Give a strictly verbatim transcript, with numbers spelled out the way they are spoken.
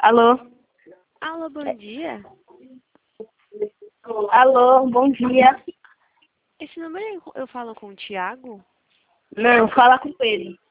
Alô? Alô, bom dia. Alô, bom dia. Esse número eu eu falo com o Thiago? Não, fala com ele.